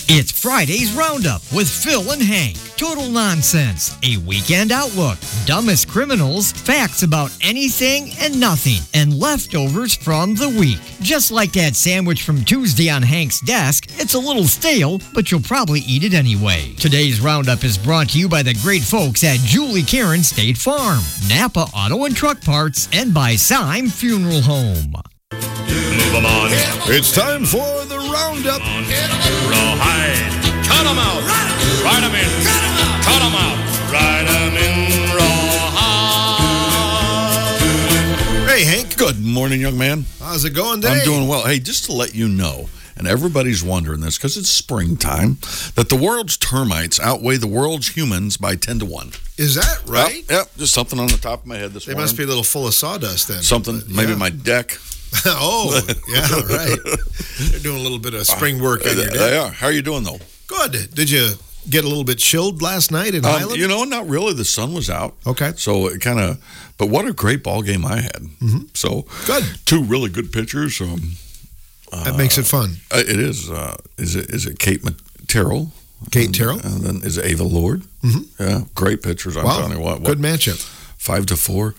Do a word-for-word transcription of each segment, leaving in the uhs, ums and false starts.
It's Friday's Roundup with Phil and Hank. Total nonsense, a weekend outlook, dumbest criminals, facts about anything and nothing, and leftovers from the week. Just like that sandwich from Tuesday on Hank's desk, it's a little stale, but you'll probably eat it anyway. Today's Roundup is brought to you by the great folks at Julie Karen State Farm, Napa Auto and Truck Parts, and by Syme Funeral Home. Move 'em on. It's time for the Roundup. Rawhide. Cut 'em out. Ride 'em in. Cut 'em out. Cut 'em out. Ride 'em in rawhide. Hey, Hank. Good morning, young man. How's it going today? I'm doing well. Hey, just to let you know, and everybody's wondering this because it's springtime, that the world's termites outweigh the world's humans by ten to one. Is that right? Yep, yep. Just something on the top of my head this They morning. must be a little full of sawdust then. Something, But, maybe yeah. my deck. Oh, yeah, right. They're doing a little bit of spring work on your deck. They are. How are you doing, though? Good. Did you get a little bit chilled last night in Um, Highland? you know, not really. The sun was out. Okay. So it kind of, but what a great ball game I had. Mm-hmm. So Good. Two really good pitchers. Um, That makes it fun. uh, it is. Uh, is it? Is it Kate Terrell? Kate and, Terrell? And then is it Ava Lord? Mm-hmm. Yeah, great pitchers. I'm Wow. telling you what. what Good matchup. Five to four.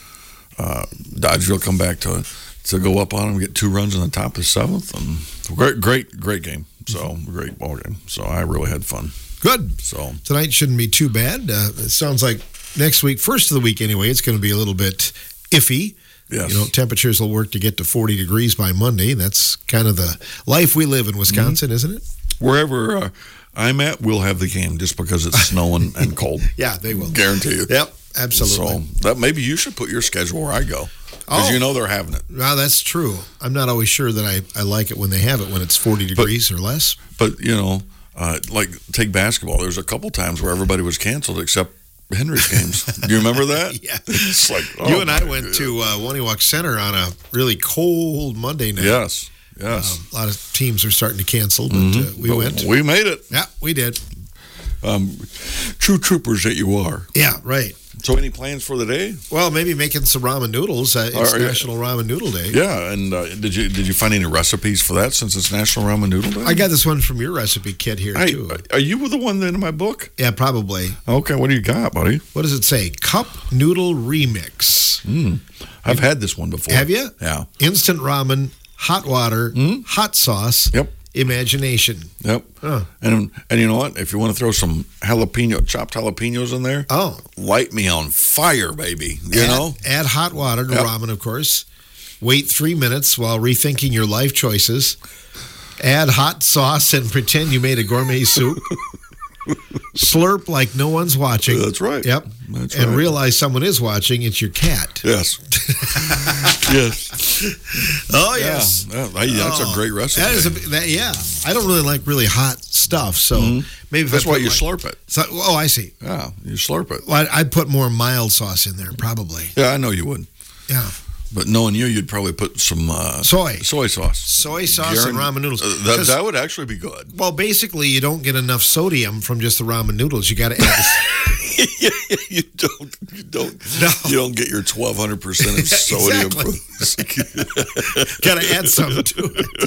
Uh, Dodgeville come back to to go up on them, get two runs in the top of the seventh, and great, great, great game. So great ball game. So I really had fun. Good. So Tonight shouldn't be too bad. Uh, it sounds like next week, first of the week anyway, it's going to be a little bit iffy. yes, You know, temperatures will work to get to forty degrees by Monday. That's kind of the life we live in Wisconsin, Mm-hmm. isn't it? wherever uh, I'm at, we'll have the game just because it's snowing and cold. Yeah, they will. Guarantee you. Yep, absolutely. So that maybe you should put your schedule where I go because Oh. you know they're having it. Well, that's true. I'm not always sure that I, I like it when they have it, when it's forty degrees or less. But you know, uh, like take basketball. There's a couple times where everybody was canceled except Henry's games. Do you remember that? Yeah. It's like oh You and I my went God. to uh, Waniwak Center on a really cold Monday night. Yes, yes. Um, a lot of teams are starting to cancel, but uh, we But went. We made it. Yeah, we did. Um, true troopers that you are. Yeah, right. So, any plans for the day? Well, maybe making some ramen noodles. Uh, it's Are you- National Ramen Noodle Day. Yeah, and uh, did you did you find any recipes for that since it's National Ramen Noodle Day? I got this one from your recipe kit here, Hey, too. are you the one in my book? Yeah, probably. Okay, what do you got, buddy? What does it say? Cup Noodle Remix. Mm, I've had this one before. Have you? Yeah. Instant ramen, hot water, Mm. hot sauce, Yep. imagination. Yep. Huh. And and you know what? If you want to throw some jalapeno, chopped jalapenos in there, Oh. light me on fire, baby. You add, know? Add hot water to Yep. ramen, of course. Wait three minutes while rethinking your life choices. Add hot sauce and pretend you made a gourmet soup. Slurp like no one's watching. That's right. Yep. That's and right. realize someone is watching. It's your cat. Yes. yes. Oh, Yeah. yes. Yeah, hey, that's Oh, a great recipe. That is a, that, yeah. I don't really like really hot stuff, so maybe if That's I why put you my- slurp it. So, oh, I see. Yeah, you slurp it. Well, I'd, I'd put more mild sauce in there, probably. Yeah, I know you would. Yeah. But knowing you, you'd probably put some uh, Soy. soy sauce. Soy sauce and Guaran- ramen noodles. Uh, that, 'Cause- that would actually be good. Well, basically, you don't get enough sodium from just the ramen noodles. You got to add yeah, you don't. You don't. No. You don't get your twelve hundred percent of sodium. got to add something to it.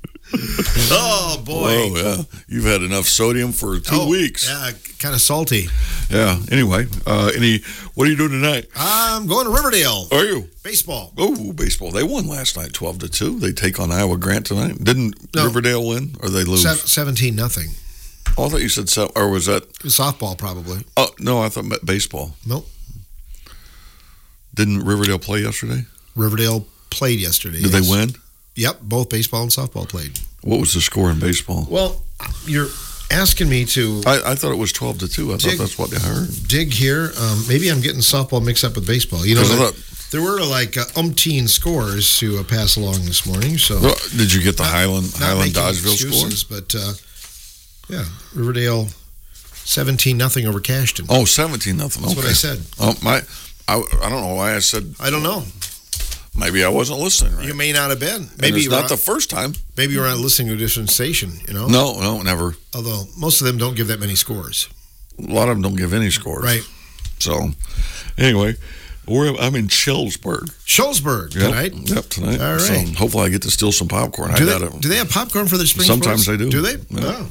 Oh boy! Oh yeah, you've had enough sodium for two Oh, weeks. Yeah, kind of salty. Yeah. Anyway, uh, any? What are you doing tonight? I'm going to Riverdale. Are you? Baseball. Oh, baseball. They won last night, twelve to two. They take on Iowa Grant tonight. Didn't No. Riverdale win, or they lose? Se- Seventeen nothing. Oh, I thought you said so. Or was that? Softball, probably. Oh no, I thought baseball. Nope. Didn't Riverdale play yesterday? Riverdale played yesterday. Did yes. they win? Yep, both baseball and softball played. What was the score in baseball? Well, you're asking me to I, I thought it was twelve to two. I thought Dig- that's what I heard. dig here. Um, maybe I'm getting softball mixed up with baseball. You know, 'Cause I there, thought- there were like uh, umpteen scores to uh, pass along this morning. So Well, did you get the Highland not Highland making Dodgeville score? excuses, but uh, yeah, Riverdale seventeen nothing over Cashton. Oh, seventeen nothing. That's Okay. what I said. Oh my! I, I don't know why I said. I don't know. Maybe I wasn't listening right. You may not have been. And Maybe it's you not were the on, first time. maybe you were on listening to a different station. You know. No, no, never. Although most of them don't give that many scores. A lot of them don't give any scores. Right. So, anyway, we're I'm in Schellsburg Schulzburg Yep, tonight. Yep, tonight. All right. So hopefully I get to steal some popcorn. Do I they, got it. do they have popcorn for their spring Sometimes sports? they do. Do they? Yeah. Oh.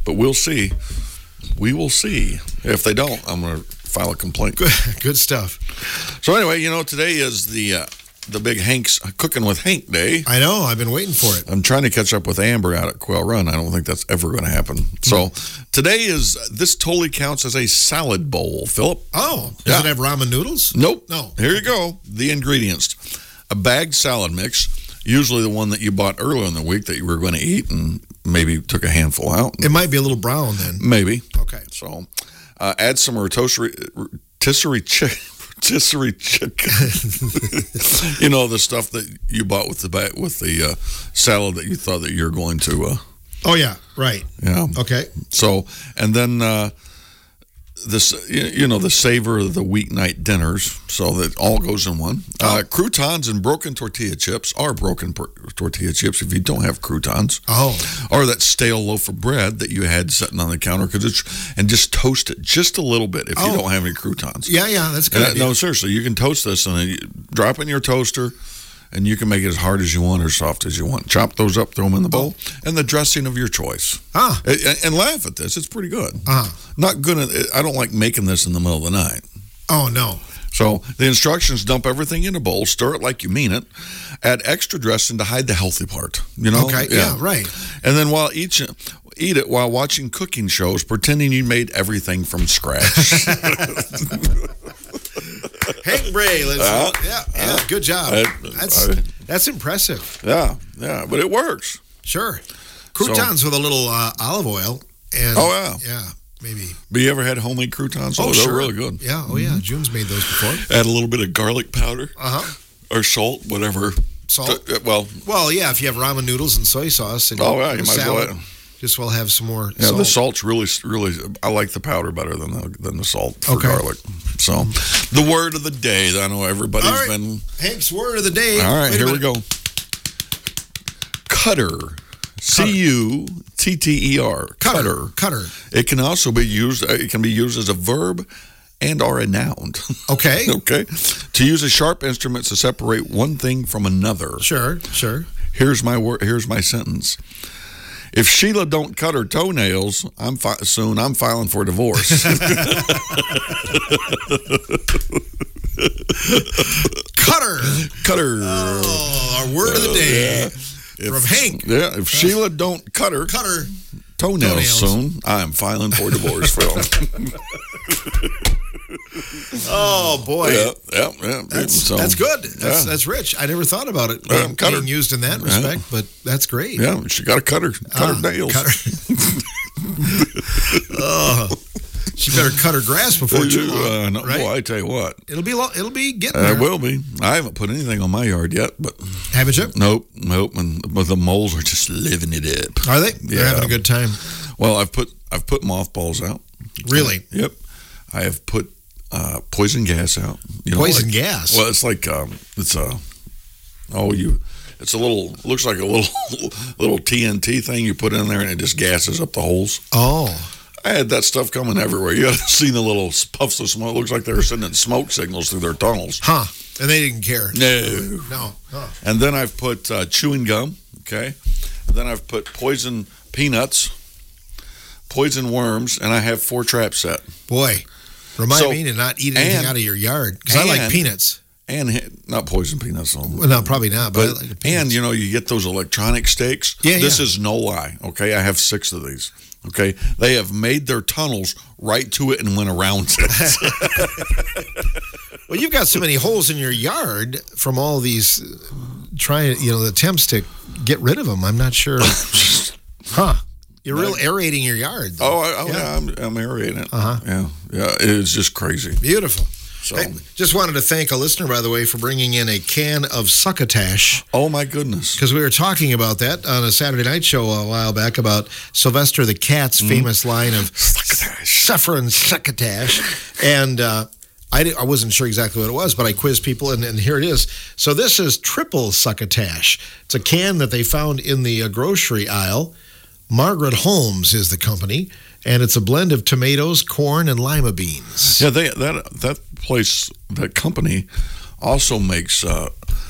but we'll see. We will see. If they don't, I'm going to file a complaint. Good, good stuff. So anyway, you know, today is the uh, the big Hank's Cooking with Hank Day. I know. I've been waiting for it. I'm trying to catch up with Amber out at Quail Run. I don't think that's ever going to happen. So today is, this totally counts as a salad bowl, Philip. Oh, does Yeah. it have ramen noodles? Nope. No. Here you go. The ingredients. A bagged salad mix, usually the one that you bought earlier in the week that you were going to eat and maybe took a handful out. It might be a little brown then. Maybe. Okay. So uh, add some rotisserie, rotisserie chicken. Rotisserie chicken. You know, the stuff that you bought with the ba- with the uh, salad that you thought that you're going to. Uh, Oh, yeah. Right. yeah. Okay. So, and then uh, this, you know, the savor of the weeknight dinners, so that all goes in one. Uh, Oh. croutons and broken tortilla chips are broken per- tortilla chips if you don't have croutons. Oh. Or that stale loaf of bread that you had sitting on the counter, cause it's, and just toast it just a little bit if you Oh. don't have any croutons. Yeah, yeah. That's good. And that- idea. no, seriously, you can toast this and then you drop it in your toaster, and you can make it as hard as you want or soft as you want. Chop those up, throw them in the bowl, and the dressing of your choice. Ah. And, and laugh at this; it's pretty good. Uh-huh. Not good. At, I don't like making this in the middle of the night. Oh, no. So the instructions: dump everything in a bowl, stir it like you mean it, add extra dressing to hide the healthy part. You know? Okay. Yeah, right. And then while each. Eat it while watching cooking shows, pretending you made everything from scratch. Hank Bray. Let's, Uh, yeah, yeah. Good job. I- That's I- that's impressive. yeah, yeah, but it works. Sure. Croutons with a little uh, olive oil. And, Oh, yeah. Yeah, maybe. But you ever had homemade croutons? Oh, they're sure. really good. Yeah. Oh, yeah. June's made those before. Add a little bit of garlic powder Uh-huh. or salt, whatever. Salt? Uh, well, Well, yeah, if you have ramen noodles and soy sauce and Oh, yeah, you a might as salad, well. just well have some more yeah, salt. the salt's really, really. I like the powder better than the than the salt for Okay. garlic. So, the word of the day. I know everybody's All right. been. Hank's word of the day. All right, Wait a here we minute. go. Cutter. C U T T E R. Cutter. Cutter. It can also be used. It can be used as a verb and or a noun. Okay. Okay. To use a sharp instrument to separate one thing from another. Sure, sure. Here's my word. Here's my sentence. If Sheila don't cut her toenails, I'm fi- soon. I'm filing for divorce. Cutter. Cutter. Oh, our word of the day. If- From Hank. Yeah. If Sheila don't cut her Cutter. toenails, Toenails. soon, I'm filing for divorce, Phil. Oh, boy. yeah. Yeah. Yeah. That's, So, that's good. That's yeah. that's rich. I never thought about it Yeah, being, cutter. being used in that respect, but that's great. Yeah. She got to cut her cut Ah, her nails. cut her- oh, she better cut her grass before too long, Uh, no, right? Boy, I tell you what. It'll be lo- it'll be getting Uh, there. it will be. I haven't put anything on my yard yet, but Haven't you? nope, nope. And but the moles are just living it up. Are they? They're Yeah. having a good time. Well, I've put I've put mothballs out. Really? Yep. I have put uh, poison gas out. You know, Poison like- gas? Well, it's like um, it's a oh you. It's a little looks like a little little T N T thing you put in there, and it just gasses up the holes. Oh, I had that stuff coming everywhere. You have seen the little puffs of smoke. It looks like they were sending smoke signals through their tunnels. huh? And they didn't care. No. No. Huh. And then I've put uh, chewing gum, okay? And then I've put poison peanuts, poison worms, and I have four traps set. Boy, remind So- me to not eat anything and- out of your yard because I like and- peanuts. And he- not poison peanuts. No. Well, no, probably not. But, I But, like the peanuts. and, you know, you get those electronic steaks. Yeah, This yeah. is no lie, okay? I have six of these, okay? They have made their tunnels right to it and went around it. Well, you've got so many holes in your yard from all these uh, trying, you know, the attempts to get rid of them. I'm not sure. Huh? You're real aerating your yard. Though. Oh, I, oh yeah. I'm, I'm aerating it. Uh-huh. Yeah, yeah. It is just crazy. Beautiful. So, I just wanted to thank a listener, by the way, for bringing in a can of succotash. oh my goodness. Because we were talking about that on a Saturday night show a while back about Sylvester the Cat's famous line of suffering succotash. And uh, I, di- I wasn't sure exactly what it was, but I quizzed people, and, and here it is. So this is triple succotash. It's a can that they found in the uh, grocery aisle. Margaret Holmes is the company, and it's a blend of tomatoes, corn, and lima beans. Yeah, they that that place, that company, also makes uh,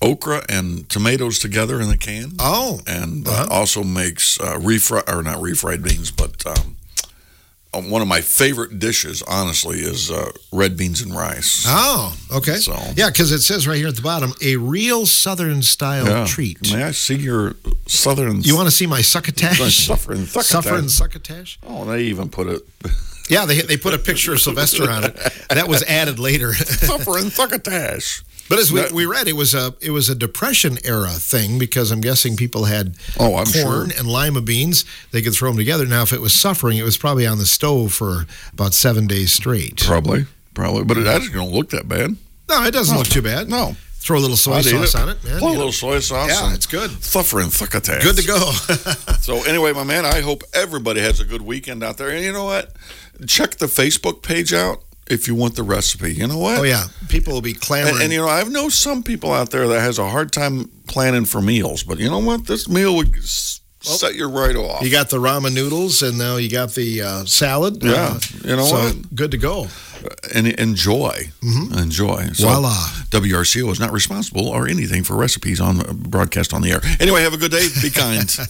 okra and tomatoes together in a can. Oh. And uh, Uh-huh. also makes uh, refried, or not refried beans, but um, uh, one of my favorite dishes, honestly, is uh, red beans and rice. Oh, okay. So- yeah, because it says right here at the bottom, a real Southern style Yeah. treat. May I see your southern... You want to see my succotash? Suffering succotash. Suffering succotash? Oh, they even put it... Yeah, they they put a picture of Sylvester on it. That was added later. Suffering succotash. But as we, That- we read, it was a it was a Depression era thing because I'm guessing people had Oh, I'm corn sure. and lima beans. They could throw them together. Now, if it was suffering, it was probably on the stove for about seven days straight. Probably. Probably. But it actually don't look that bad. No, it doesn't No. look too bad. No. Throw a little soy I'd eat sauce on it, man. Put a you know. little soy sauce. Yeah, and it's good. Suffering succotash. Good to go. So anyway, my man, I hope everybody has a good weekend out there. And you know what? Check the Facebook page out if you want the recipe. You know what? Oh, yeah. People will be clamoring. And, and you know, I know some people out there that has a hard time planning for meals, but you know what? This meal would s- set you right off. You got the ramen noodles, and now you got the uh, salad. Yeah. Uh, You know so what? Good to go. And enjoy. Enjoy. So Voila. W R C O is not responsible or anything for recipes on broadcast on the air. Anyway, have a good day. Be kind.